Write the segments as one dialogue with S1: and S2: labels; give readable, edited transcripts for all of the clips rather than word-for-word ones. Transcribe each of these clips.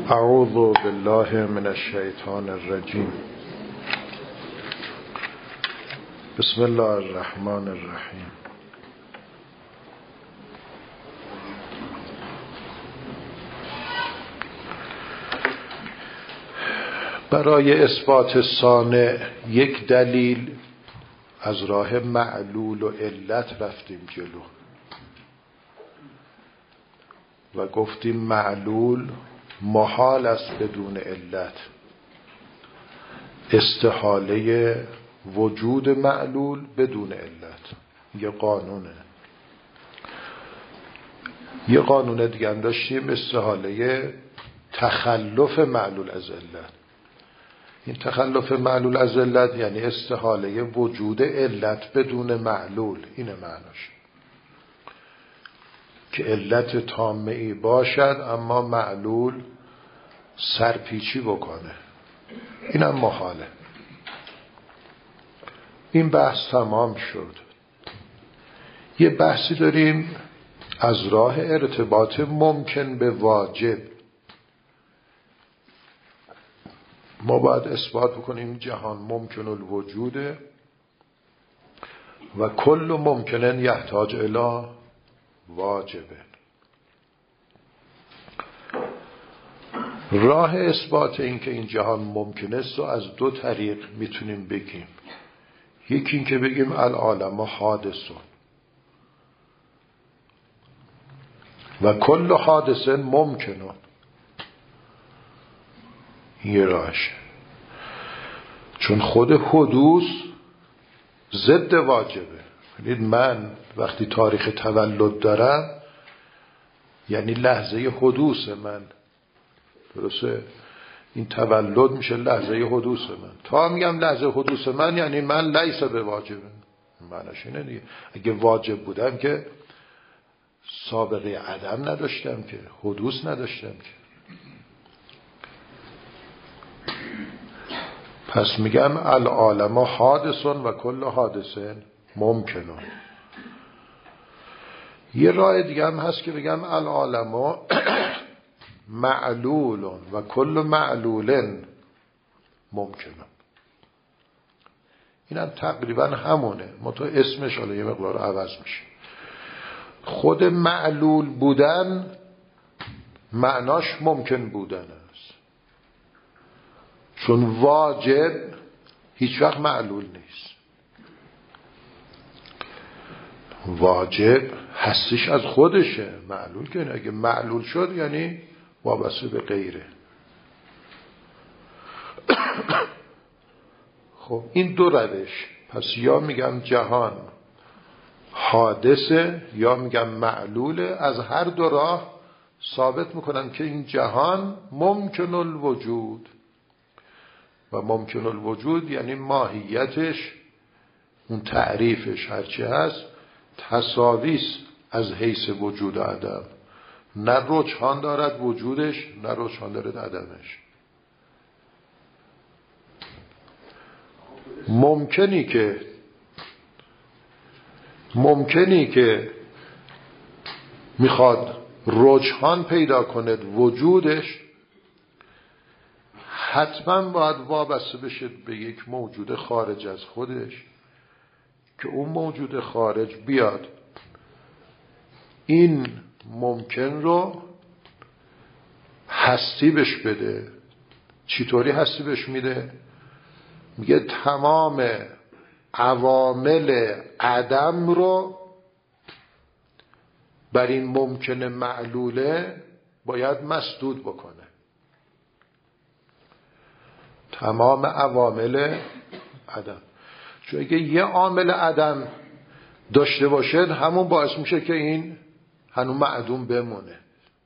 S1: اعوذ بالله من الشیطان الرجیم. بسم الله الرحمن الرحیم. برای اثبات صانع یک دلیل از راه معلول و علت رفتیم جلو و گفتیم معلول محال است بدون علت. استحاله وجود معلول بدون علت یه قانونه. یه قانون دیگه هم داشتیم، استحاله تخلف معلول از علت. این تخلف معلول از علت یعنی استحاله وجود علت بدون معلول. اینه معناش، که علت تامه‌ای باشد اما معلول سرپیچی بکنه. اینم محاله. این بحث تمام شد. یه بحثی داریم از راه ارتباط ممکن به واجب. ما باید اثبات بکنیم جهان ممکن الوجوده و کل ممکنن یحتاج الی واجبه. راه اثبات این که این جهان ممکن است و از دو طریق میتونیم بگیم. یکی این که بگیم العالم حادثون و کل حادث ممکنون. یه راهش، چون خود حدوث ضد واجبه. من وقتی تاریخ تولد دارم یعنی لحظه حدوث من، درسته؟ این تولد میشه لحظه حدوث من. تا میگم لحظه حدوث من یعنی من لیس به واجبه. معنیش اینه دیگه. اگه واجب بودم که سابقه عدم نداشتم، که حدوث نداشتم که. پس میگم العالم حادثون و کل حادثن ممکنون. یه راه دیگه هم هست که بگم العالم معلولون و کل معلولن ممکنون. این هم تقریبا همونه، منتها اسمش حالا یه مقدار عوض میشه. خود معلول بودن معناش ممکن بودن است، چون واجب هیچ وقت معلول نیست. واجب هستش از خودشه، معلول که اگه معلول شد یعنی وابسته به غیره. خب این دو روش، پس یا میگم جهان حادثه یا میگم معلوله. از هر دو راه ثابت میکنم که این جهان ممکن الوجود و ممکن الوجود یعنی ماهیتش، اون تعریفش هرچی هست تساویست از حیث وجود عدم. نه رجحان دارد وجودش، نه رجحان دارد عدمش. ممکنی که میخواد رجحان پیدا کند وجودش، حتما باید وابسته بشه به یک موجود خارج از خودش، که اون موجود خارج بیاد این ممکن رو هستی بش بده. چطوری هستی بش میده؟ میگه تمام عوامل عدم رو بر این ممکن معلوله باید مسدود بکنه. تمام عوامل عدم، چون اگه یه عامل عدم داشته باشد همون باعث میشه که این هنوز معدوم بمونه.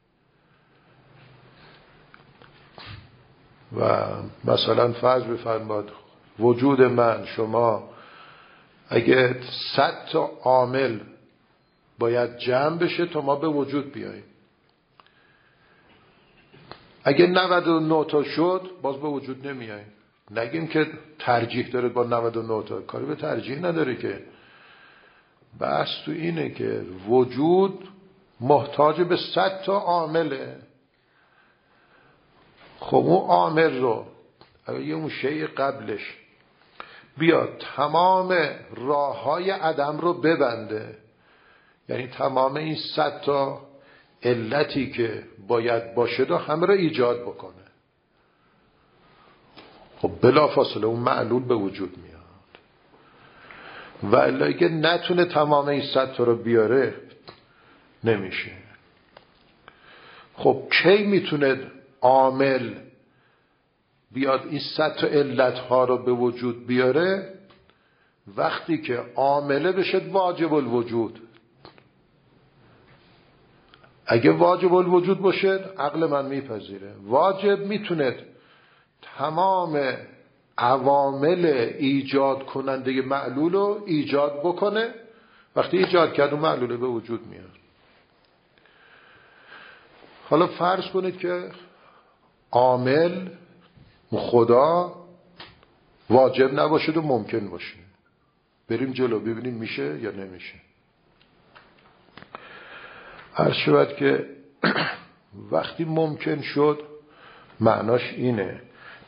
S1: و مثلا فرض بفرمایید وجود من، شما اگه 100 تا عامل باید جمع بشه تا ما به وجود بیاییم، اگه 99 تا شد باز به وجود نمیاییم. نگیم که ترجیح داره با 99 تا، کاری به ترجیح نداره که. بحث تو اینه که وجود محتاج به 100 تا عامله. خب اون عامل رو اگه یه اون شیء قبلش بیاد تمام راه‌های عدم رو ببنده، یعنی تمام این 100 تا علتی که باید باشه رو همه رو ایجاد بکنه، خب بلافاصله اون معلول به وجود میاد. و الا اگه نتونه تمام این 100 تا رو بیاره نمیشه. خب کی میتونه عامل بیاد این 100 تا علت ها رو به وجود بیاره؟ وقتی که عامله بشه واجب الوجود. اگه واجب الوجود باشه عقل من میپذیره واجب میتونه تمام عوامل ایجاد کننده معلول رو ایجاد بکنه. وقتی ایجاد کرد اون معلول به وجود میاد. حالا فرض کنید که عامل خدا واجب نباشه و ممکن باشه. بریم جلو ببینیم میشه یا نمیشه. عرض شود که وقتی ممکن شد معناش اینه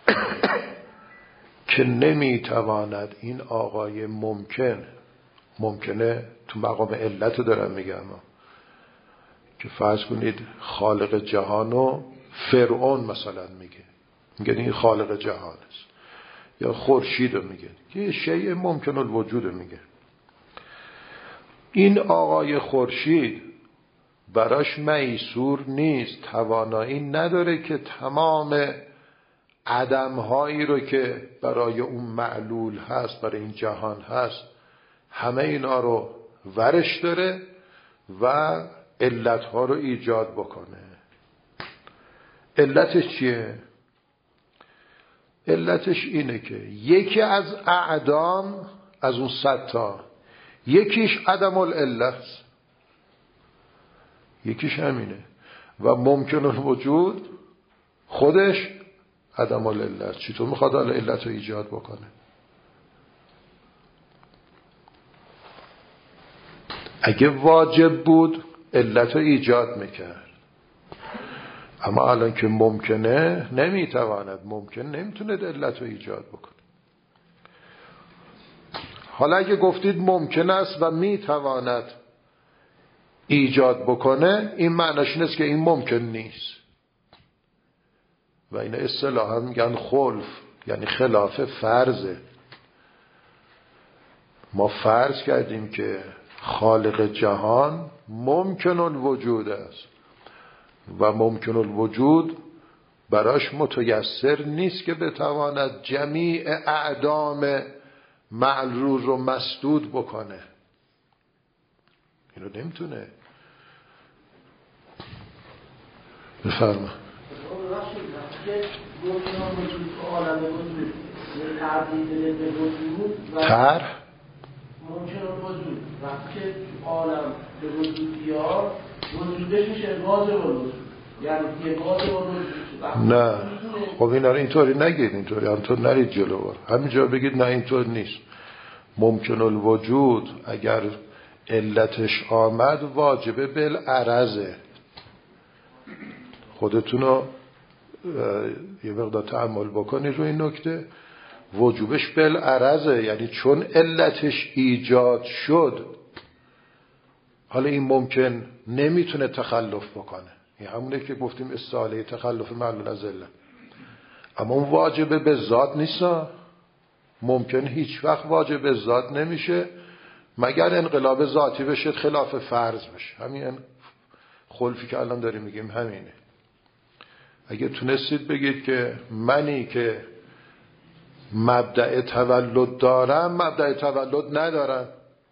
S1: که نمیتواند این آقای ممکنه تو مقام علت رو دارم میگم، که فرض کنید خالق جهانو فرعون مثلا میگه این خالق جهان است، یا خورشید رو میگه که یه شیء ممکن الوجود رو میگه. این آقای خورشید براش میسور نیست، توانایی نداره که تمام عدم‌هایی رو که برای اون معلول هست، برای این جهان هست، همه اینا رو ورش داره و علتها رو ایجاد بکنه. علتش چیه؟ علتش اینه که یکی از اعدام از اون 100 تا یکیش عدم العلت، یکیش همینه و ممکن الوجود خودش عدم العلت. چطور میخواد علت رو ایجاد بکنه؟ اگه واجب بود علت رو ایجاد میکرد، اما الان که ممکنه نمیتواند، ممکن نمیتونه علت رو ایجاد بکنه. حالا اگه گفتید ممکن است و میتواند ایجاد بکنه، این معناش اینه که این ممکن نیست و این اصطلاحا میگن خلف، یعنی خلاف فرضه. ما فرض کردیم که خالق جهان ممکن الوجود است و ممکن الوجود براش متیسر نیست که بتواند جمیع اعدام معلول رو مسدود بکنه. اینو نمیتونه. بفرما. طرح
S2: ممکن الوجود وقتی که عالم به وجود بیاد وجودش میشه واجب الوجود، یعنی یه واجب الوجود.
S1: نه خب اینا رو اینطوری نگید، اینطوری همطور نرید جلو، همینجا بگید نه اینطور نیست. ممکن الوجود اگر علتش آمد واجبه بالعرضه. خودتون رو یه مقدار تأمل بکنید رو این نکته. وجوبش بالعرضه، یعنی چون علتش ایجاد شد حالا این ممکن نمیتونه تخلف بکنه. این همونه که گفتیم استحاله تخلف معلول از علت. اما اون واجبه به ذات نیست. ممکن هیچ وقت واجب به ذات نمیشه مگر انقلاب ذاتی بشه، خلاف فرض بشه. همین خلفی که الان داریم میگیم همینه. اگه تونستید بگید که منی که مبدأ تولد دارم مبدأ تولد ندارم،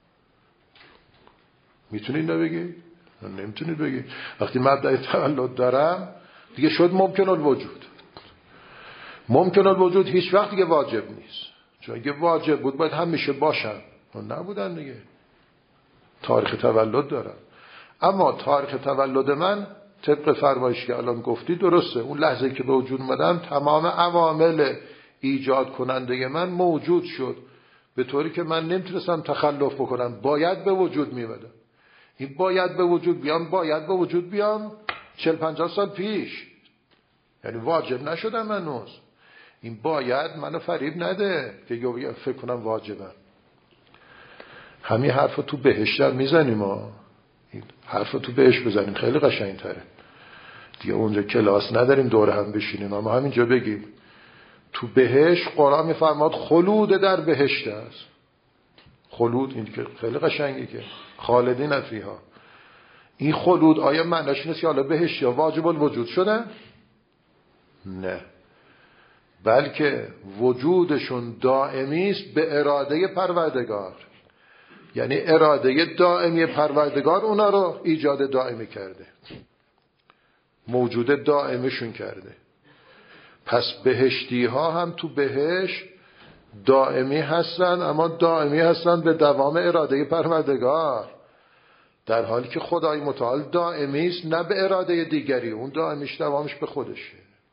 S1: میتونید اینو بگید؟ نمیتونید بگید. وقتی مبدأ تولد دارم دیگه شد ممکن الوجود. ممکن الوجود هیچ وقت دیگه واجب نیست، چون اگه واجب بود باید همیشه باشن، نبودن دیگه. تاریخ تولد دارم، اما تاریخ تولد من طبق فرمایشی که الان گفتی درسته. اون لحظه که به وجود اومدم تمام عوامل ایجاد کننده من موجود شد، به طوری که من نمیتونستم تخلف بکنم، باید به وجود میمدم. این باید به وجود بیام 40-50 سال پیش. یعنی واجب نشدم هنوز. این باید منو فریب نده که فکر کنم واجبم. همین حرفو تو بهشت هم میزنیم این حرفو تو بهشت بزنیم خیلی قشنگ‌تره دیگه. اونجا کلاس نداریم دور هم بشینیم، اما همینجا بگیم تو بهشت قرآن میفرماد خلود در بهشت است. خلود این که خیلی قشنگه که خالدین فیها. این خلود آیا معناش نیست که حالا بهشت یا واجب الوجود شدن؟ نه، بلکه وجودشون دائمی است به اراده پروردگار. یعنی اراده دائمی پروردگار اونا رو ایجاد دائمی کرده، موجود دائمشون کرده. پس بهشتی ها هم تو بهشت دائمی هستن، اما دائمی هستن به دوام اراده پروردگار، در حالی که خدای متعال دائمی است نه به اراده دیگری. اون دائمیش دوامش به خودشه.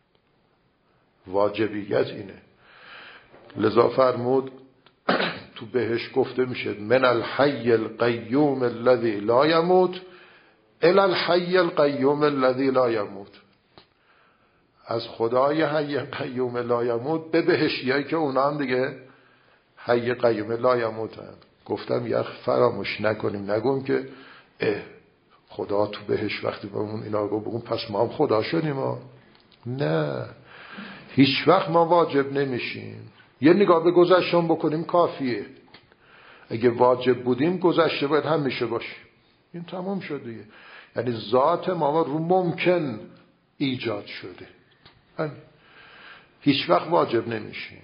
S1: واجبیت اینه. لذا فرمود تو بهشت گفته میشه من الحی القیوم الذی لا یموت الی الحی القیوم الذی لا یموت. از خدای حی قیوم لا یموت به بهشتیایی که اونا هم دیگه حی قیوم لا یموتن. گفتم یه فراموش نکنیم، نگم که خدا تو بهشت وقتی بهمون اینا بگم پس ما هم خدا شدیم. نه، هیچ وقت ما واجب نمیشیم. یه نگاه به گذشتم بکنیم کافیه. اگه واجب بودیم گذشته باید همیشه باشیم. این تمام شده. یعنی ذات ما رو ممکن ایجاد شده. هیچ وقت واجب نمیشیم.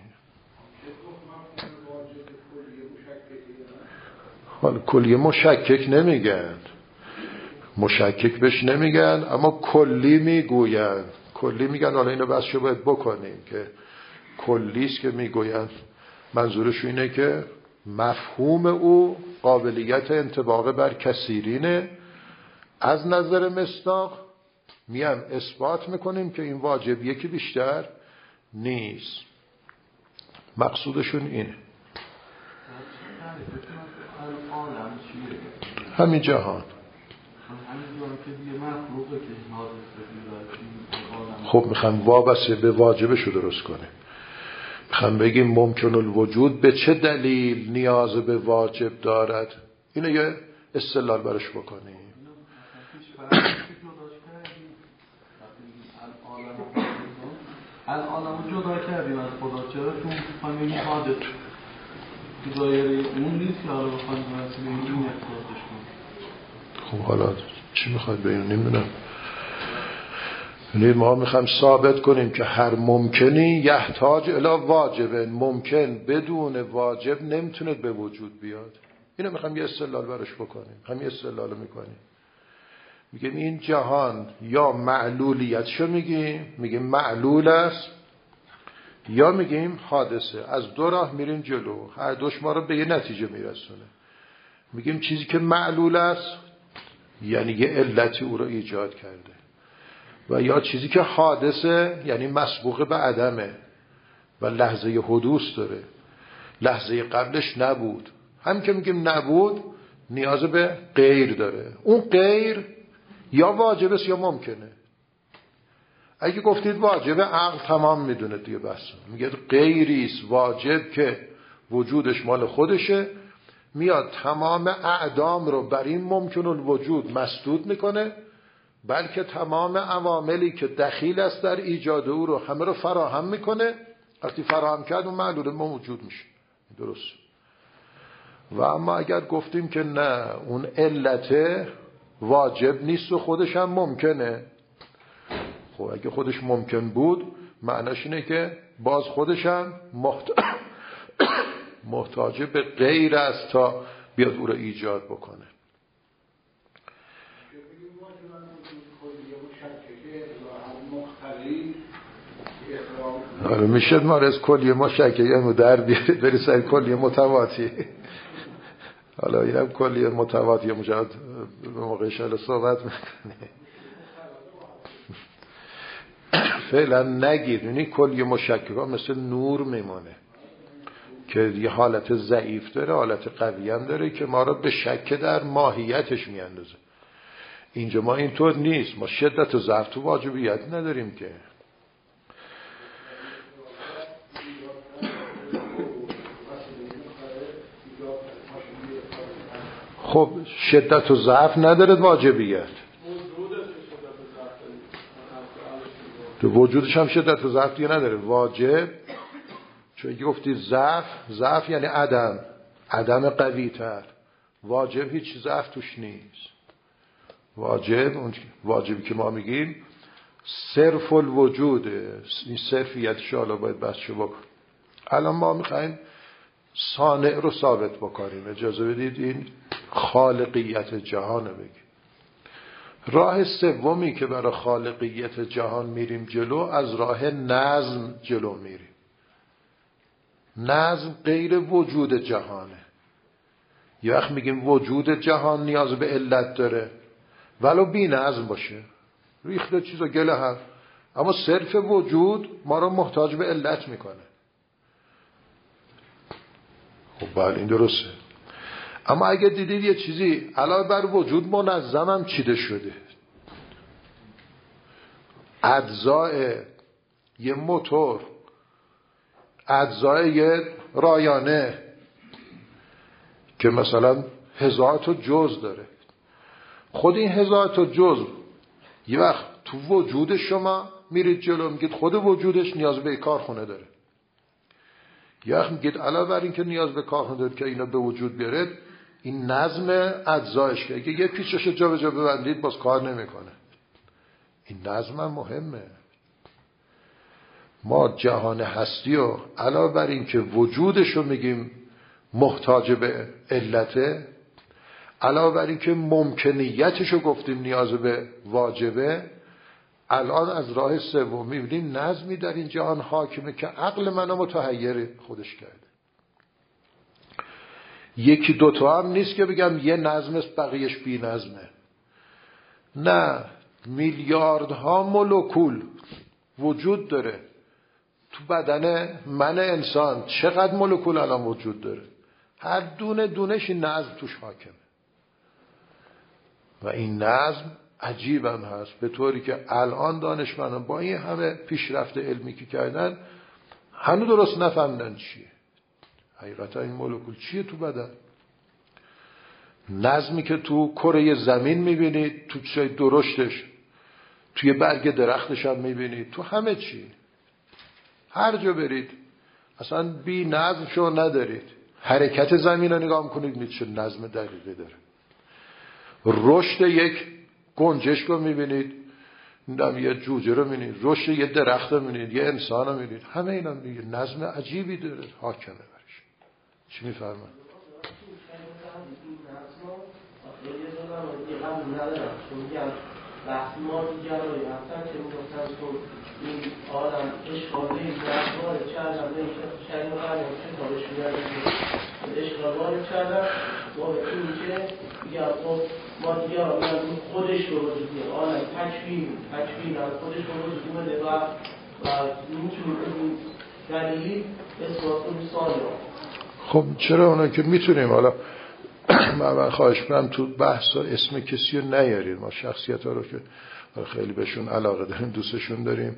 S1: حالا کلیه مشکک نمیگن، مشکک بهش نمیگن، اما کلی میگوین. کلی میگن حالا اینو بس شو باید بکنیم که کلیست که میگوین. منظورش اینه که مفهوم او قابلیت انطباق بر کثیرینه. از نظر مصداق میم اثبات میکنیم که این واجبیه که بیشتر نیست. مقصودشون اینه. همین جهان. خب میخوام وابسته به واجبشو درست کنه. میخوام بگیم ممکن الوجود به چه دلیل نیاز به واجب دارد. اینو یه استدلال براش بکنیم.
S3: الان جدا کردیم از خدا، چرا چون خانمی حادث تو دایره اون نیست که حالا بخواهیم برسیم این احساسش کنیم.
S1: خب حالا چی میخواید بگیم نمیدونم. یعنی ما میخوایم ثابت کنیم که هر ممکنی یحتاج الی واجبه. ممکن بدون واجب نمیتونه به وجود بیاد. اینو میخوایم یه استدلال براش بکنیم. همین استدلالو میکنیم. میگیم این جهان یا معلولیتشو میگیم معلول است، یا میگیم حادثه. از دو راه میریم جلو، هر دوش ما رو به یه نتیجه میرسونه. میگیم چیزی که معلول است یعنی یه علتی او رو ایجاد کرده، و یا چیزی که حادثه یعنی مسبوق به عدمه و لحظه حدوث داره، لحظه قبلش نبود. هم که میگیم نبود نیاز به غیر داره. اون غیر یا واجبه یا ممکنه. اگه گفتید واجبه عقل تمام میدونه دیگه بس. میگه غیریست واجب که وجودش مال خودشه، میاد تمام اعدام رو بر این ممکن الوجود مسدود میکنه، بلکه تمام عواملی که دخیل است در ایجاد او رو همه رو فراهم میکنه. وقتی فراهم کرد اون معلول موجود میشه. درست. و اما اگر گفتیم که نه اون علت واجب نیست و خودش هم ممکنه، خب اگه خودش ممکن بود معناش اینه که باز خودش هم محتاج به غیر است تا بیاد او رو ایجاد بکنه. حالا میشه ما از کلیه مشکک در بری سر کلیه متواتی. حالا اینم کلیه متواتی مجرد به موقع شاید صحبت میکنه. فعلا نگید. یعنی کلیه مشکک ها مثل نور میمونه که یه حالت ضعیف داره، حالت قوی هم داره که ما رو به شک در ماهیتش میاندازه. اینجا ما اینطور نیست. ما شدت و ضعف تو واجبیت نداریم که. خب شدت و ضعف نداره واجبیت، تو وجودش هم شدت و ضعف دیگه نداره. واجب چون گفتی ضعف یعنی عدم قوی تر. واجب هیچ ضعف توش نیست. واجب اون واجبی که ما میگیم صرف الوجوده. این صرفیتش حالا باید بحثشو بکن. الان ما میخوایم صانع رو ثابت بکنیم. اجازه بدید این خالقیت جهان رو بگیم. راه سومی که برای خالقیت جهان میریم جلو، از راه نظم جلو میریم. نظم غیر وجود جهانه. یه وقت میگیم وجود جهان نیاز به علت داره ولو بی نظم باشه، ریخته چیزا گله هم، اما صرف وجود ما رو محتاج به علت میکنه. خب بله این درسته. اما اگه دیدید یه چیزی علاوه بر وجود منظم هم چیده شده، اجزای یه موتور، اجزای یه رایانه که مثلا 1000 تا جزء داره، خود این 1000 تا جزء یه وقت تو وجود شما میرید جلو میگید خود وجودش نیاز به کارخونه داره. یه وقت میگید علاوه بر این که نیاز به کارخونه داره که اینا به وجود بیارید، این نظم اجزایش که اگه یه پیچش جا به جا ببندید باز کار نمیکنه. این نظم هم مهمه. ما جهان هستی و علاوه بر این که وجودش رو میگیم محتاج به علته، علاوه بر این که ممکنیتش رو گفتیم نیاز به واجبه، الان از راه سوم میبینیم نظمی در این جهان حاکمه که عقل منو متحیر خودش کرده. یکی دوتا هم نیست که بگم یه نظم است بقیهش بی نظمه. نه، میلیاردها مولکول وجود داره تو بدن من انسان. چقدر مولکول الان وجود داره، هر دونه دونش این نظم توش حاکمه و این نظم عجیب هم هست، به طوری که الان دانشمندان با این همه پیشرفت علمی که کردن هنوز درست نفهمیدن چیه حقیقتا این مولکول چیه تو بدن. نظمی که تو کره زمین میبینید، تو چیزای درشتش، توی برگ درختش هم میبینید، تو همه چی، هر جا برید اصلا بی نظم شو ندارید. حرکت زمین رو نگاه میکنید میدید چه نظم دقیقی داره. رشد یک گنجشک رو میبینید، یه جوجه رو میبینید، رشد یه درخت رو میبینید، یه انسان رو میبینید، همه اینا میگه نظم عجیبی داره حاکمه برش. چی میفرمایید؟
S2: وقتی ما دیگرایی هستن که میگفتن تو این آدم اشغالی نظمار چردم نمیشه شریم قرم کتابش میگردن اشغال کردن ما به این که دیگر ما دیگران خودش رو وجود میگه آدم تکوین از خودش رو وجود میده و میتونیم این دلیلی اثبات کنیم سالی.
S1: خب چرا اونا که میتونیم. حالا من خواهش کنم تو بحث اسم کسی رو نیارید. ما شخصیت ها رو که خیلی بهشون علاقه داریم، دوستشون داریم،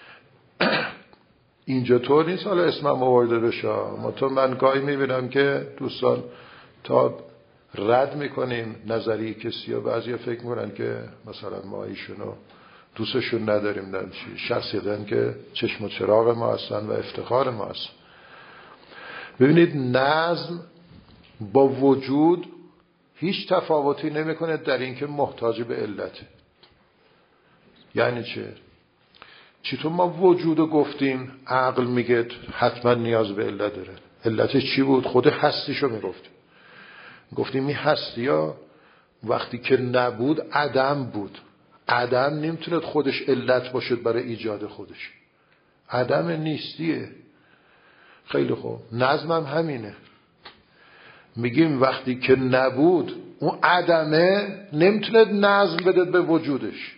S1: اینجا طور نیست حالا اسمم آورده بشه. من گاهی میبینم که دوستان تا رد میکنیم نظری کسی ها، بعضی فکر میکنن که مثلا ما ایشونو دوستشون نداریم، در شخصیتن که چشم و چراغ ما هستن و افتخار ما هستن. ببینید نظم با وجود هیچ تفاوتی نمیکنه در اینکه محتاج به علته. یعنی چطور ما وجودو گفتیم عقل میگه حتما نیاز به علت داره. علتش چی بود؟ خود هستیشو میگفتیم. گفتیم این هستی ها وقتی که نبود عدم بود. عدم نمیتونه خودش علت باشد برای ایجاد خودش. عدم نیستیه. خیلی خوب، نظم هم همینه. میگیم وقتی که نبود اون عدمه نمیتونه نظم بده به وجودش.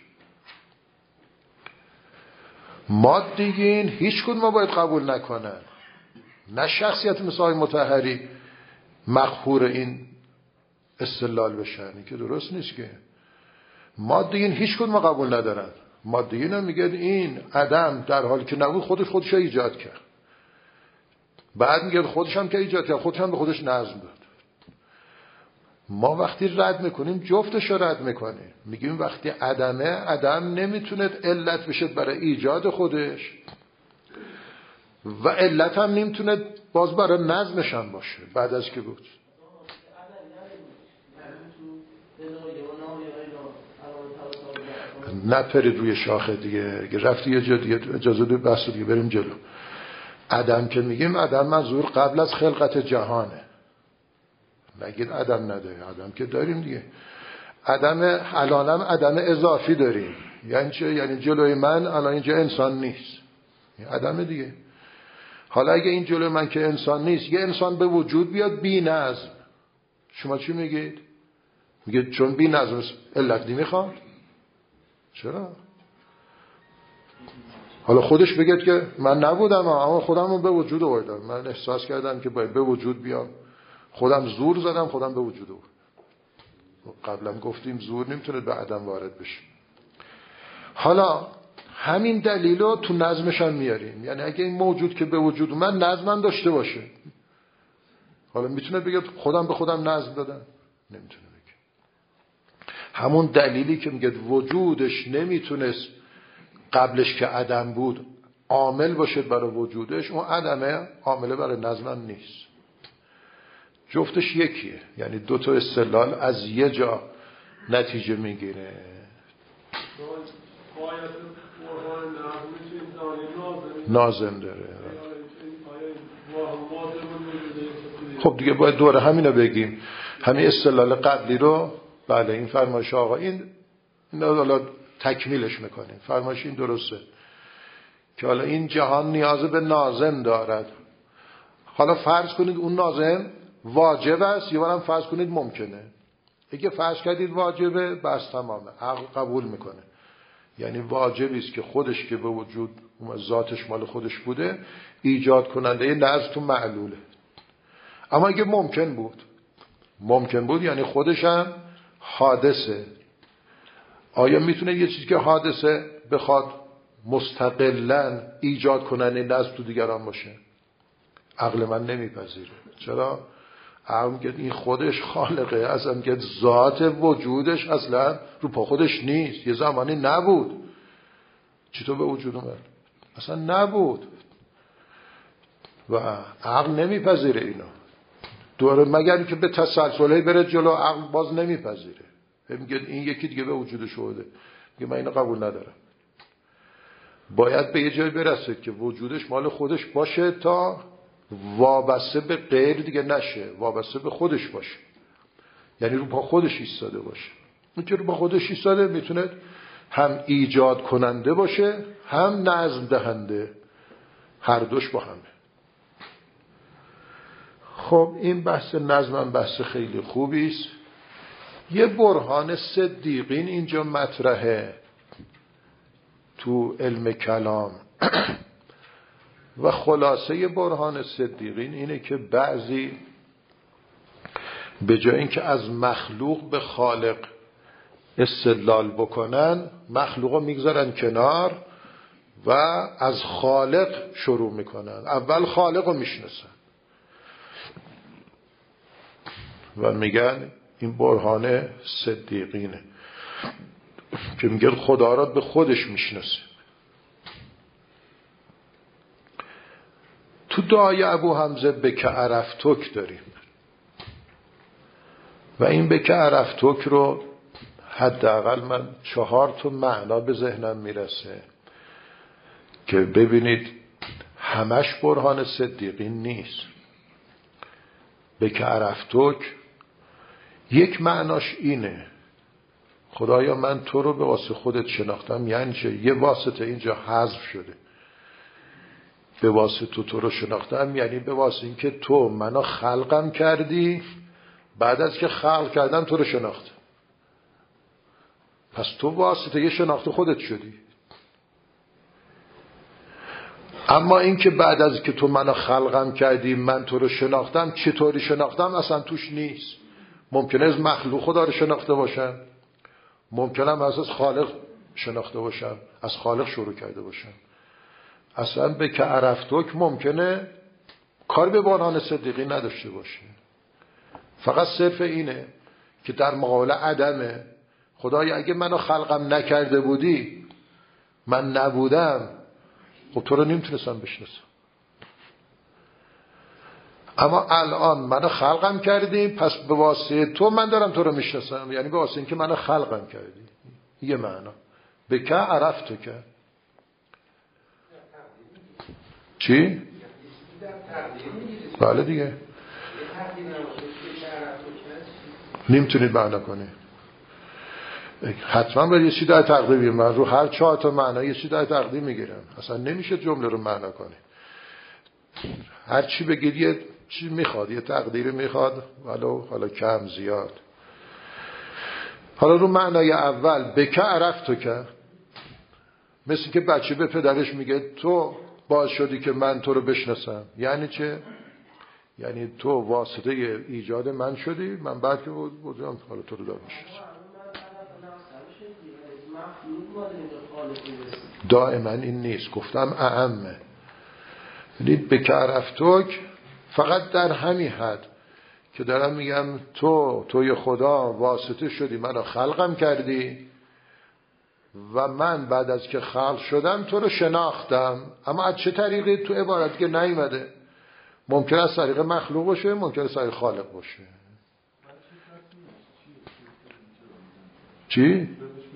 S1: مادیین هیچ کدوم ما باید قبول نکنن. نه شخصیت مثل آقای مطهری مقهور این استدلال بشن، این که درست نیست. که مادیین هیچ کدوم ما قبول ندارن. مادیین هم میگن این عدم در حالی که نبود خودش ایجاد کرد. بعد میگه خودش هم که ایجاد کرد خودش هم به خودش نظم داد. ما وقتی رد میکنیم جفتش رو رد میکنیم. میگیم وقتی عدمه، عدم نمیتونه علت بشه برای ایجاد خودش و علت هم نمیتونه باز برای نظمش هم باشه بعد از که بود. نپرید روی شاخه دیگه. اگه رفتی یه جا دیگه اجازه ده بحث دیگه بریم جلو. عدم که میگیم عدم منظور قبل از خلقت جهانه. نگید عدم نداریم، عدم که داریم دیگه. عدم الانم عدم اضافی داریم. یعنی چه؟ یعنی جلوی من الان اینجا انسان نیست، این عدم دیگه. حالا اگه این جلوی من که انسان نیست، یه انسان به وجود بیاد بی نظم، شما چی میگید؟ میگید چون بی نظم علت نمیخواد. چرا؟ حالا خودش بگید که من نبودم اما خودم رو به وجود آوردم، من احساس کردم که باید به وجود بیام، خودم زور زدم خودم به وجود آوردم. قبلا گفتیم زور نمیتونه به عدم وارد بشه. حالا همین دلیل رو تو نظمش هم میاریم. یعنی اگه این موجود که به وجود من نظمم داشته باشه، حالا میتونه بگه خودم به خودم نظم دادم؟ نمیتونه بگه. همون دلیلی که میگه وجودش نمیتونست قبلش که عدم بود عامل باشه برای وجودش، اون عدمه عامل برای نظمم نیست. جفتش یکیه. یعنی دو تا استدلال از یه جا نتیجه میگیره. نازم داره. خب دیگه باید دوره همینو بگیم. همین استدلال قبلی رو، بله این فرمایش آقا این حالا تکمیلش میکنیم. فرمایش این درسته که حالا این جهان نیاز به نازم دارد. حالا فرض کنید اون نازم واجب است، یا برام فرض کنید ممکنه. اگه فرض کردید واجبه بس تمامه، عقل قبول میکنه. یعنی واجبی است که خودش که به وجود ذاتش مال خودش بوده، ایجاد کننده نظم تو معلوله. اما اگه ممکن بود یعنی خودش هم حادثه. آیا میتونه یه چیزی که حادثه بخواد مستقلاً ایجاد کننده نظم تو دیگران باشه؟ عقل من نمیپذیره. چرا؟ عقل میگه این خودش خالقه، اصلا میگه ذات وجودش اصلا رو پا خودش نیست، یه زمانی نبود. چطور به وجود اومد؟ اصلا نبود. و عقل نمیپذیره اینو. دوره مگر که به تسلسلی بره جلو، عقل باز نمیپذیره. میگه این یکی دیگه به وجودش اومده، میگه من اینو قبول ندارم. باید به یه جای برسه که وجودش مال خودش باشه تا وابسته به غیر دیگه نشه، وابسته به خودش باشه. یعنی رو پا خودش ایستاده باشه. اون که رو پا خودش ایستاده میتونه هم ایجاد کننده باشه هم نظم دهنده، هر دوش با همه. خب این بحث نظم هم بحث خیلی خوبی است. یه برهان صدیقین اینجا مطرحه تو علم کلام و خلاصه برهان صدیقین اینه که بعضی به جای اینکه از مخلوق به خالق استدلال بکنن، مخلوق رو میگذارن کنار و از خالق شروع میکنن. اول خالق رو میشناسن و میگن این برهان صدیقینه که میگن خدا را به خودش میشناسه. تو دعای ابو حمزه بک عرفتک داریم و این بک عرفتک رو حداقل من 4 تا معنا به ذهنم میرسه که ببینید همش برهان صدیقین نیست. بک عرفتک یک معناش اینه خدایا من تو رو به واسه خودت شناختم. یعنی چه؟ یه واسطه اینجا حذف شده. به واسطه تو رو شناختم یعنی به واسطه این که تو منو خلقم کردی، بعد از که خلق کردم تو رو شناختم. پس تو واسطه یه شناخت خودت شدی. اما این که بعد از که تو منو خلقم کردی من تو رو شناختم، چطوری شناختم اصلا توش نیست. ممکنه از مخلوق خدا رو شناخته باشم، ممکنه از خالق شناخته باشم، از خالق شروع کرده باشم. اصلا به که عرفتک ممکنه کار به برهان صدیقی نداشته باشه. فقط صرف اینه که در مقابل عدمه. خدای اگه منو خلقم نکرده بودی، من نبودم، خب تو رو نمیتونستم بشناسم. اما الان منو خلقم کردی، پس به واسطه تو من دارم تو رو میشناسم، یعنی به واسطه اینکه منو خلقم کردی. یه معنا به که عرفتو که چی؟ بله دیگه نمیتونید معنا کنی. حتما باید یه چیزی در تقدیم بگیرم. من رو هر 4 تا معنا یه چیزی در تقدیم میگیرم. اصلا نمیشه جمله رو معنا کنی. هر چی بگید یه چی میخواد، یه تقدیری میخواد، ولو حالا کم زیاد. حالا رو معنای اول به که عرفتو که، مثل که بچه به پدرش میگه تو باعث شدی که من تو رو بشناسم. یعنی چه؟ یعنی تو واسطه ایجاد من شدی، من بعد که بودم حالا تو رو دارم میشناسم. دائما این نیست، گفتم اعمه. یعنی به که عرفتوک فقط در همین حد که دارم میگم توی خدا واسطه شدی، منو خلقم کردی و من بعد از که خلق شدم تو رو شناختم. اما از چه طریقی تو عبارت که نیومده. ممکن است طریق مخلوق باشه، ممکن است طریق خالق باشه. چی؟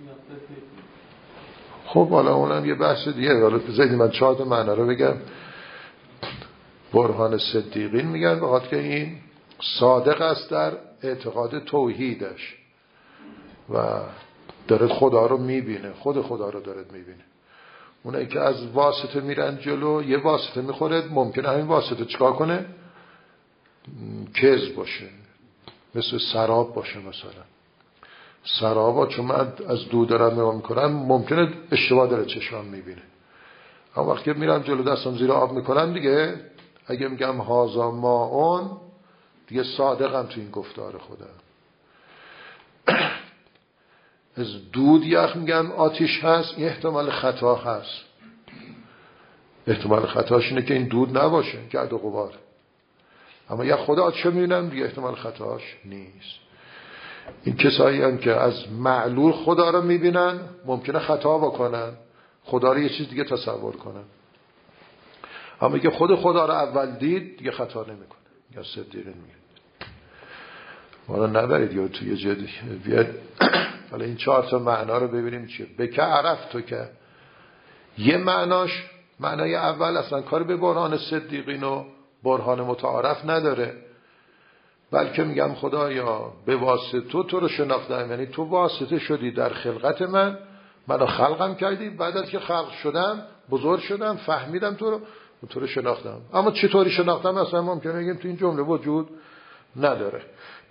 S1: خب حالا اونم یه بحث دیگه. حالا بذارید من 4 تا معنا رو بگم. برهان صدیقین میگن بخاطر که این صادق است در اعتقاد توحیدش و داره خدا رو میبینه، خود خدا رو داره میبینه. اونایی که از واسطه میرن جلو، یه واسطه میخوره، ممکنه همین واسطه چیکار کنه؟ کذب باشه، مثل سراب باشه. مثلا سرابا چون من از دور دارم نگاه میکنم ممکنه اشتباه داره چشمم میبینه، اما وقتی میرم جلو دستم زیر آب میکنم دیگه، اگه میگم هازا ماون دیگه صادقم تو این گفتار خودم. از دود یخ میگم آتیش هست، این احتمال خطا هست. احتمال خطاش اینه که این دود نباشه، گرد و غبار. اما یا خدا آتیش میبینم دیگه احتمال خطاش نیست. این کسایی هم که از معلول خدا رو میبینن ممکنه خطا بکنن، خدا رو یه چیز دیگه تصور کنن. اما که خدا رو اول دید دیگه خطا نمیکنه. یا صدیقین میگه ما نبرید یا توی جدی بیاد. حالا این 4 تا معنا رو ببینیم چیه. به که عرفتو که یه معناش، معنای اول اصلا کار به برهان صدیقین و برهان متعارف نداره، بلکه میگم خدایا به واسطه تو رو شناختم، یعنی تو واسطه شدی در خلقت منو خلقم کردی، بعد از که خلق شدم بزرگ شدم فهمیدم تو رو شناختم. اما چطوری شناختم اصلا ممکنه بگیم تو این جمله وجود نداره.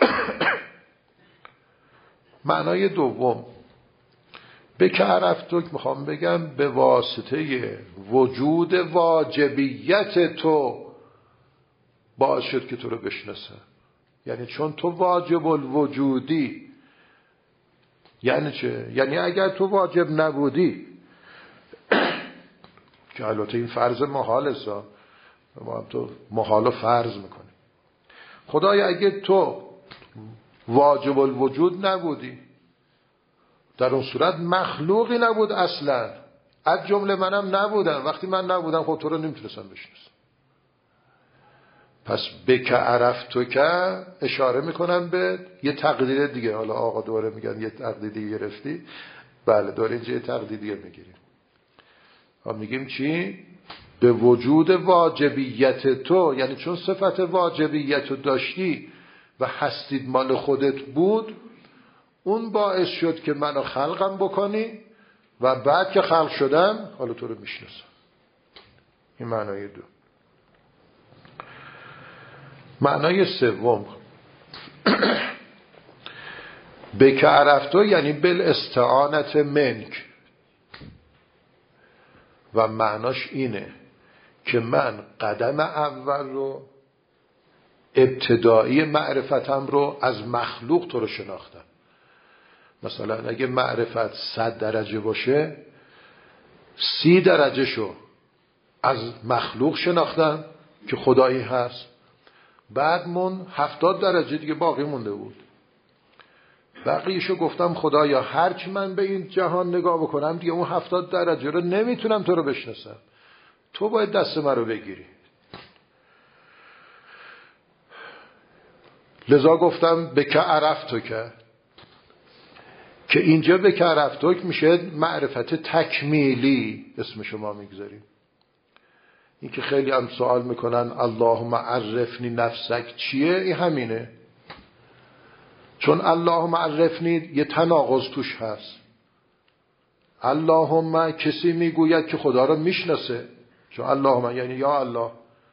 S1: معنای دوم به که عرفتو میخوام بگم به واسطه وجود واجبیت تو باعث شد که تو رو بشناسم. یعنی چون تو واجب الوجودی. یعنی چه؟ یعنی اگر تو واجب نبودی که البته این فرض محال است، ما هم تو محال رو فرض میکنیم. خدایا اگه تو واجب الوجود نبودی، در اون صورت مخلوقی نبود اصلا، از جمله منم نبودم. وقتی من نبودم خب تو رو نمیتونستم بشناسم. پس به که عرفتو که اشاره میکنم به یه تقدیر دیگه. حالا آقا دوره میگن یه تقدیر دیگه گرفتی. بله دوره اینجا یه تقدیر دیگه میگیریم. میگیم چی؟ به وجود واجبیت تو، یعنی چون صفت واجبیت رو داشتی و هستید مال خودت بود، اون باعث شد که منو خلقم بکنی و بعد که خلق شدم حالا تو رو میشناسم. این معنای دو. معنای سوم به که عرفتو یعنی بالاستعانت منک، و معناش اینه که من قدم اول رو، ابتدایی معرفتم رو از مخلوق تو رو شناختم. مثلا اگه معرفت 100 درجه باشه 30 درجه شو از مخلوق شناختم که خدایی هست، بعد 70 درجه دیگه باقی مونده بود. بقیه‌شو گفتم خدایا هرچی من به این جهان نگاه بکنم دیگه اون 70 درجه رو نمیتونم تو رو بشناسم، تو باید دست من رو بگیری. لذا گفتم بک عرفتک، که اینجا بک عرفتک میشه معرفت تکمیلی اسم شما میگذاریم. این که خیلی هم سوال میکنن اللهم عرفنی نفسک چیه، این همینه. چون اللهم عرفنی یه تناقض توش هست. اللهم کسی میگوید که خدا رو میشناسه، چون اللهم یعنی یا الله.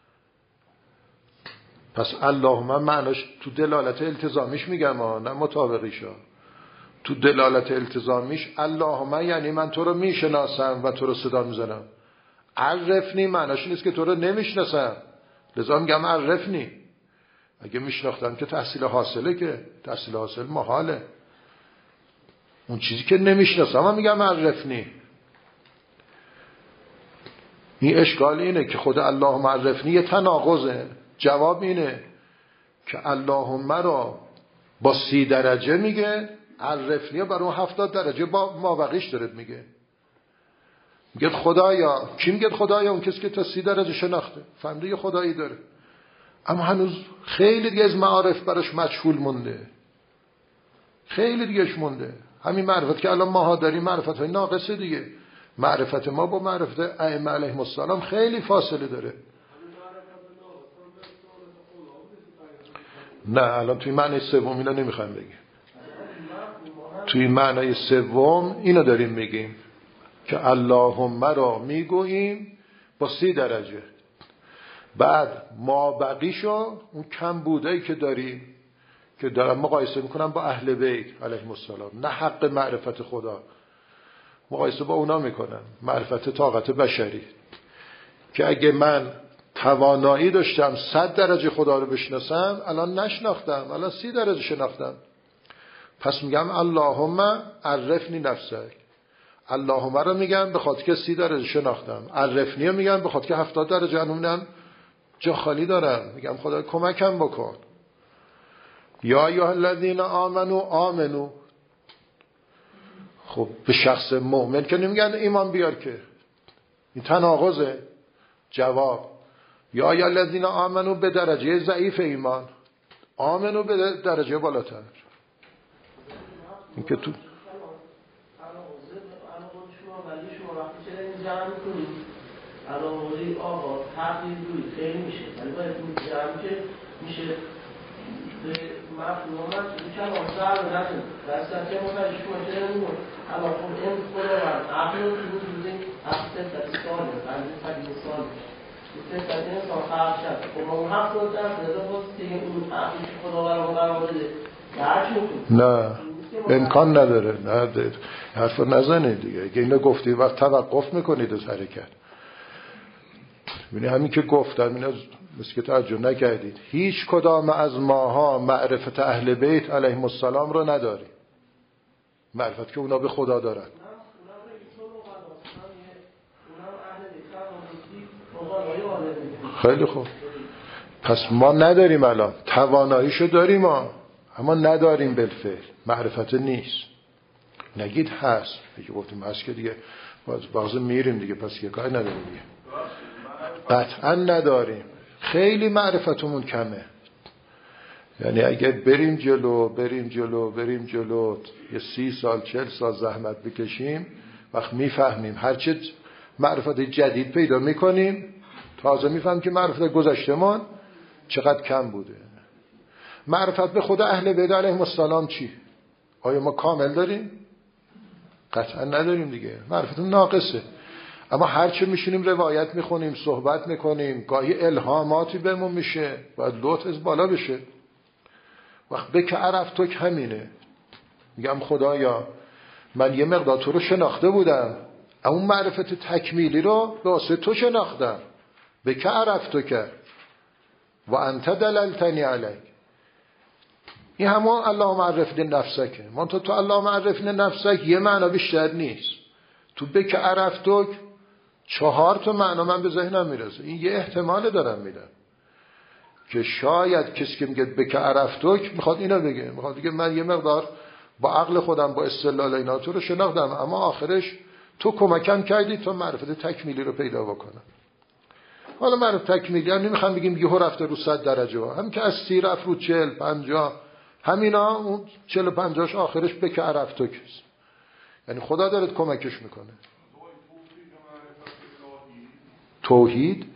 S1: پس اللهم معناش تو دلالت التزامیش میگم نه مطابقیشا. تو دلالت التزامیش اللهم یعنی من تو رو میشناسم و تو رو صدا میزنم. عرفنی معناش نیست که تو رو نمیشناسم، لذا میگم عرفنی. اگه میشناختم که تحصیل حاصله، که تحصیل حاصل محاله. اون چیزی که نمیشناسم من میگم عرفنی. این اشکال اینه که خود اللهم عرفنی یه تناقضه. جواب اینه که اللهم را با 30 درجه میگه، عرفنی برای اون 70 درجه با مابقیش داره میگه. میگه خدایا. کی میگه خدایا؟ اون کسی که تا 30 درجه شناخته، فهمیده یه خدایی داره، اما هنوز خیلی دیگه از معارف براش مجهول مونده، خیلی دیگهش مونده. همین معرفت که الان ماها داریم معرفت های ناقصه دیگه. معرفت ما با معرفت ائمه علیهم السلام خیلی فاصله داره. نه الان توی معنی سوم اینا نمیخوایم بگیم. توی معنی سوم اینو داریم میگیم که اللهم را میگوییم با 30 درجه. بعد ما بقیشو اون کم بودایی که داریم که دارم مقایسه میکنم با اهل بیت علیهم السلام، نه حق معرفت خدا، مقایسه با اونا میکنم، معرفت طاقت بشری، که اگه من توانایی داشتم 100 درجه خدا رو بشناسم الان نشناختم، الان 30 درجه شناختم. پس میگم اللهم عرفنی نفسک. اللهم رو میگم به خاطر که 30 درجه شناختم، عرفنی رو میگم به خاطر که 70 درجه انومنم جا خالی دارم، میگم خدا کمکم بکن. یا ایها الذین آمنو. خب به شخص مؤمن که نمیگن ایمان بیار، که این تناقضه. جواب یا ایها الذین آمنو به درجه ضعیف ایمان، آمنو به درجه بالاتر. این که تو
S2: علاوه آقا تغییر روی خیلی میشه، ولی باید این جمع که میشه به مفهومت کلام سر ندیم دستت که متعجش کنه نمون. اما خب این خداوند عقل رو تو بودیم افتاد در ساله قلبی قدیم ساله افتاد در این سال خواهد شد. خب ما اون 70 درصد باز که اون عقلی که خداوند قرار بده درچ میکنیم.
S1: نه امکان نداره. نه حرف نزنید دیگه. اگه اینو گفتی وقت توقف میکنید از حرکت. ببینید همین که گفتم اینا مثل که توجه نکردید. هیچ کدام از ماها معرفت اهل بیت علیهم السلام رو نداریم، معرفت که اونا به خدا دارن. خیلی خوب. پس ما نداریم، الان تواناییشو داریم ما، اما نداریم بالفعل. معرفت نیست. نگید هست. اگه گفتیم هست که دیگه باز میریم دیگه، پس یه کاری نداریم دیگه. قطعا نداریم. خیلی معرفتمون کمه. یعنی اگر بریم جلو یه 30 سال 40 سال زحمت بکشیم، وقت میفهمیم هرچه معرفت جدید پیدا میکنیم تازه میفهمیم که معرفت گذشتهمان چقدر کم بوده. معرفت به خود اهل بیت علیهم السلام چی؟ آیا ما کامل داریم؟ قطعا نداریم دیگه. معرفتمون ناقصه. اما هرچه میشینیم روایت میخونیم، صحبت میکنیم، گاهی الهاماتی بهمون میشه، باید لطف از بالا بشه. وقت به که عرفتک همینه. میگم خدایا من یه مقدار تو رو شناخته بودم، اون معرفت تکمیلی رو به واسه تو شناختم. به که عرفتک و انت دللتنی علیک. این همون اللهم عرفنی نفسکه. من تو اللهم عرفنی نفسک یه معنا بیشتر نیست. تو به که عرفتک 4 تا معنا من به ذهنم میرسه. این یه احتمال دارم میدم که شاید کسی که میگه به که عرفتک میخواد اینو بگه، میخواد بگه من یه مقدار با عقل خودم با استدلال اینا تو رو شناختم، اما آخرش تو کمکم کردی تا معرفت تکمیلی رو پیدا بکنم. حالا معرفت تکمیلی هم نمیخوام بگیم یهو رفته رو 100 درجه، هم که از 30 رفت رو 40 50، همینا اون 40 و 50ش آخرش بک عرفتو کس، یعنی خدا داره کمکش میکنه. توحید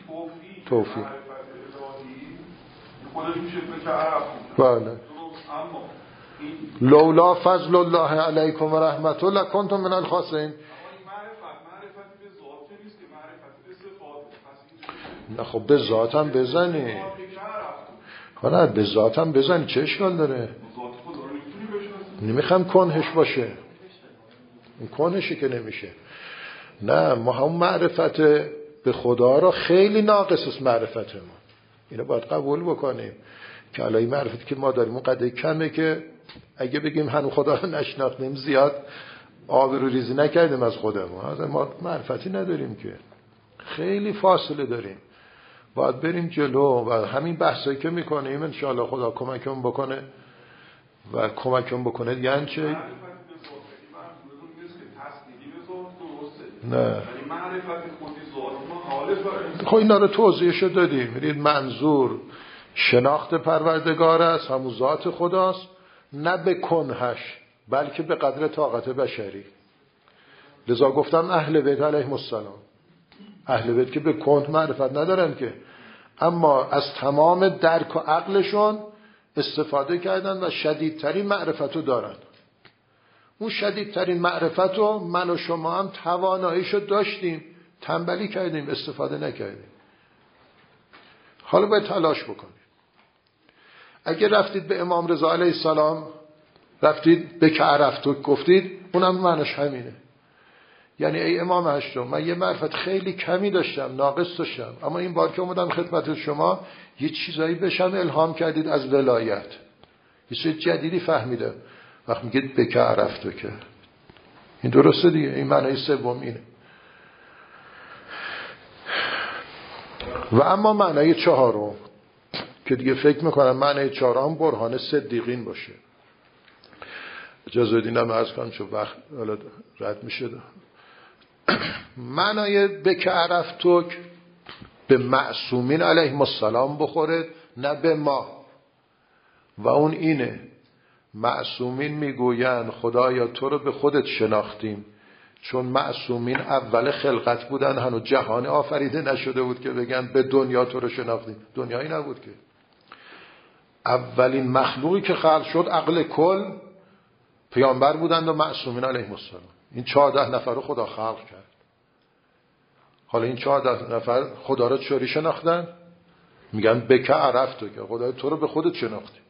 S4: خودش میشه بک عرفتو.
S1: بله. لولا فضل الله علیکم و رحمته لکنتم من الخاسرین. نه خب به ذاتم بزنی، نه به ذاتم بزنی چه اشکال داره؟ نمیخوام کنهش باشه، این کنهشه که نمیشه. نه ما هم معرفت به خدا را خیلی ناقص است معرفت ما، اینو باید قبول بکنیم که الهی معرفت که ما داریم اون قدر کمه که اگه بگیم هنو خدا رو نشناختیم زیاد آب رو ریزی نکردیم از خودمون، ما معرفتی نداریم که، خیلی فاصله داریم، باید بریم جلو و همین بحثایی که میکنیم انشاءالله خدا کمکمون بکنه و کمکمون بکنه. یعنی چه؟ نه خب اینا رو توضیحش دادیم. میرید منظور شناخت پروردگار است، همون ذات خداست، نه به کنهش بلکه به قدر طاقت بشری. لذا گفتم اهل بیت علیهم السلام، اهل بیت که به کنه معرفت ندارن که، اما از تمام درک و عقلشون استفاده کردن و شدیدترین معرفتو دارن. اون شدیدترین معرفتو من و شما هم تواناییشو داشتیم، تنبلی کردیم، استفاده نکردیم. حالا باید تلاش بکنیم. اگه رفتید به امام رضا علیه السلام، رفتید به که عرفتو گفتید، اونم معنیش همینه. یعنی ای امام هشتم، من یه معرفت خیلی کمی داشتم، ناقص داشتم، اما این بار که اومدم خدمت شما یه چیزایی بشم الهام کردید از ولایت، یه چیز جدیدی فهمیدم. وقت میگید به که عرفتو که، این درسته دیگه، این معنی سوم اینه. و اما معنی چهارم که دیگه فکر میکنم معنی چهارم برهان صدیقین باشه. اجازه دینم عرض کنم چون وقت رد میشه. معنی به که عرفتوک به معصومین علیهم السلام بخوره، نه به ما. و اون اینه، معصومین میگوین خدایا تو رو به خودت شناختیم، چون معصومین اول خلقت بودن، هنوز جهان آفریده نشده بود که بگن به دنیا تو رو شناختیم. دنیایی نبود که. اولین مخلوقی که خلق شد عقل کل پیامبر بودند و معصومین علیهم السلام. این 14 نفر رو خدا خلق کرد. حالا این 14 نفر خدا رو چوری شناختن؟ میگن بکه عرفتو که خدای تو رو به خودت شناختیم.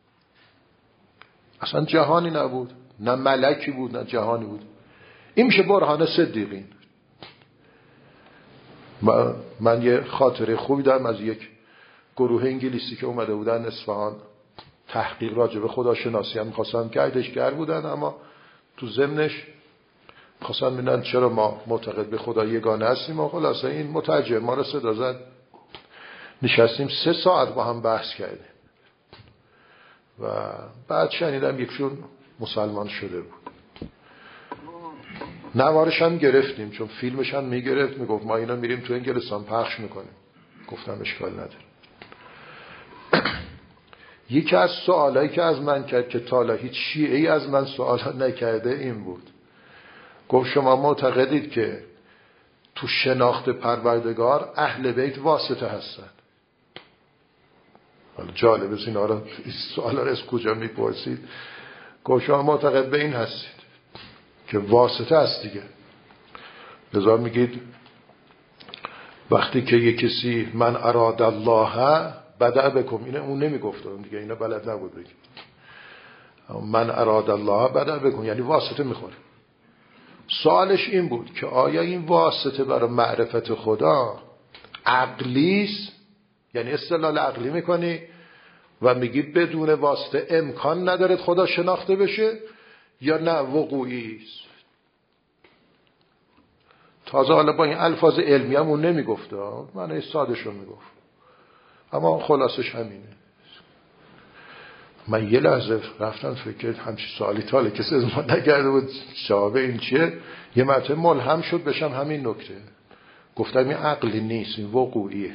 S1: اصلا جهانی نبود، نه ملکی بود نه جهانی بود. این میشه برهان صدیقین. من یه خاطره خوبی دارم از یک گروه انگلیسی که اومده بودن اصفهان، تحقیق راجع به خداشناسی هم می‌خواستن گردشگر بودن، اما تو ضمنش خواستن ببینن چرا ما معتقد به خدا یگانه هستیم. و خلاصه این مترجم ما رو صدا زد، نشستیم 3 ساعت با هم بحث کردیم و بعد شنیدم یکشون مسلمان شده بود. نوارش هم گرفتیم، چون فیلمش هم میگرفت، میگفت ما اینا میریم تو انگلستان پخش میکنیم. گفتم اشکال نداره. یکی از سوالایی که از من کرد که تا حالا هیچ شیعه‌ای از من سوال نکرده این بود. گفت شما معتقدید که تو شناخت پروردگار اهل بیت واسطه هستن؟ حالا جالب است اینا رو، این سوالا رو از کجا میپرسید؟ گفت شما معتقد به این هستید که واسطه هست دیگه. لذا میگید وقتی که یک کسی من اراد الله بدع بکن، اینه اون نمیگفت دیگه، اینا بلد نبود بگید. من اراد الله بدع بکن یعنی واسطه میخوره. سوالش این بود که آیا این واسطه برای معرفت خدا عقلیست، یعنی استدلال عقلی میکنی و میگی بدون واسطه امکان نداره خدا شناخته بشه، یا نه وقوعیست؟ تازه حالا با این الفاظ علمی هم اون نمیگفته، معنی سادش رو میگفت، اما خلاصش همینه. من یه لحظه رفتم فکر همچین سوالی تاله کسی از ما نگرده بود جواب این چیه. یه مرتبه ملهم شد بشم همین نکته، گفتم این عقلی نیست، این وقوعیه.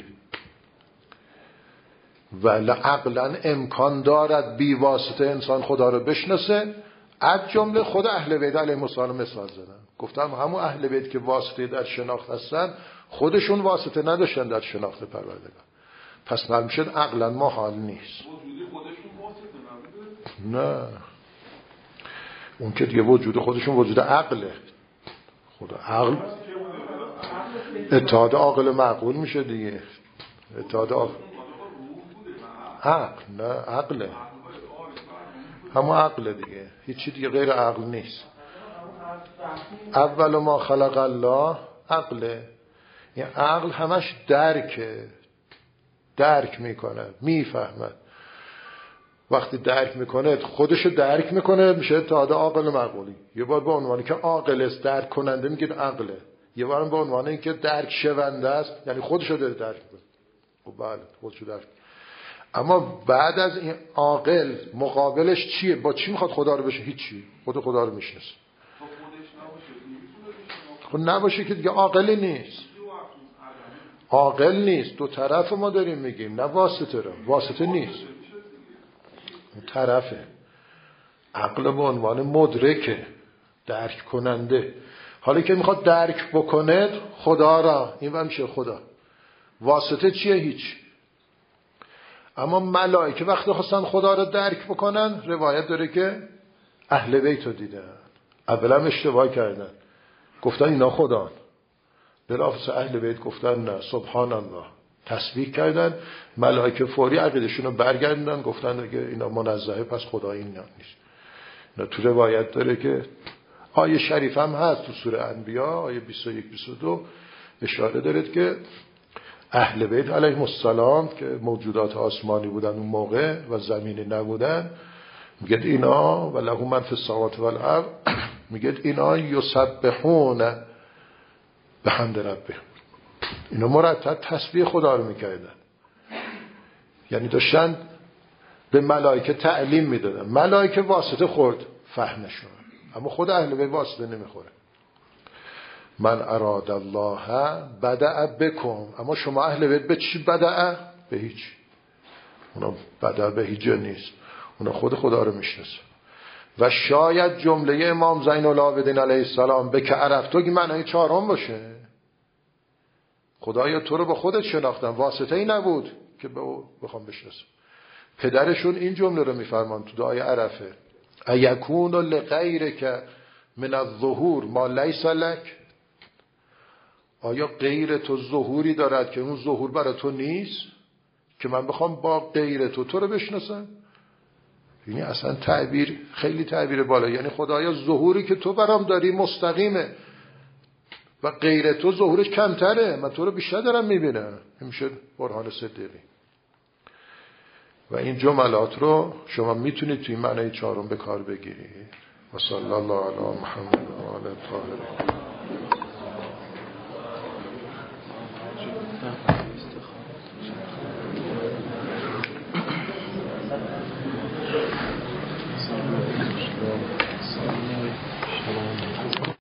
S1: ولی عقلا امکان دارد بی واسطه انسان خدا رو بشناسه. از جمله خود اهل بیت علیهم السلام مثال زدن، گفتم همون اهل بیت که واسطه در شناخت هستن خودشون واسطه نداشتن در شناخت پروردگار، پس معلوم شد عقلا محال نیست. نه اون که دیگه وجود خودشون وجود عقله. خدا عقل اتحاد عاقل معقول میشه دیگه. اتحاد عقل نه عقله، همون عقله دیگه، هیچی دیگه غیر عقل نیست. اول ما خلق الله عقله. این عقل همش درکه، درک میکنه، میفهمه. وقتی درک میکنه خودشو درک میکنه میشه اتحاد عاقل معقولی. یه بار به عنوانی که عاقل است درک کننده میگید عقله، یه بار به عنوانی اینکه درک شونده است یعنی خودشو داره درک میکنه. خب بله خودشو درک. اما بعد از این عاقل مقابلش چیه؟ با چی میخواد خدا رو بشه؟ هیچی، خود خدا رو میشناسه. خب نباشه که دیگه عاقلی نیست. عاقل نیست، دو طرف ما داریم میگیم، نه واسطه رو. واسطه نیست، طرفه. عقل به عنوان مدرکه، درک کننده. حالا که میخواد درک بکنه خدا را، این هم میشه خدا. واسطه چیه؟ هیچ. اما ملائکه وقتی خواستن خدا را درک بکنن، روایت داره که اهل بیت رو دیدن، اولا اشتباه کردن، گفتن اینا خدان. بلافاصله اهل بیت گفتن نه سبحان الله، تسبیح کردن. ملائکه فوری عقیدشون رو برگردوندن، گفتن که اینا منزهه، پس خدا این نیست. اینا تو روایت داره که آیه شریف هم هست تو سوره انبیا آیه 21-22 اشاره دارد که اهل بیت علیهم السلام که موجودات آسمانی بودن اون موقع و زمینی نبودن، میگه اینا و له من فی السماوات و الارض، میگه اینا یسبحون بحمد ربهم، اینا مرتب تسبیح خدا رو میکردن. یعنی داشتن به ملائکه تعلیم میدادن. ملائکه واسطه خورد فهمشون، اما خود اهل بیت واسطه نمیخوره. من اراد الله بدأ بکم، اما شما اهل بیت به چی بدأ؟ به هیچ. اونا بدأ به هیچ نیست، اونا خود خدا رو میشناسه. و شاید جمله امام زین العابدین علیه السلام به که عرفتو که معنی چهارم باشه. خدایا تو رو به خودت شناختم، واسطه ای نبود که به او بخوام بشناسم. پدرشون این جمله رو میفرمان تو دعای عرفه: ایکون لغیرک من الظهور ما لیس لک. آیا غیر تو ظهوری دارد که اون ظهور برای تو نیست که من بخوام با غیر تو رو بشناسم؟ یعنی اصلا تعبیر خیلی تعبیر بالا. یعنی خدایا ظهوری که تو برام داری مستقیمه و غیر تو ظهورش کمتره، من تو رو بیشتر دارم میبینم. این میشه برهان صدیقی. و این جملات رو شما میتونید توی معنی چهارم به کار بگیرید. و صلی الله علی محمد و آله الطاهرین.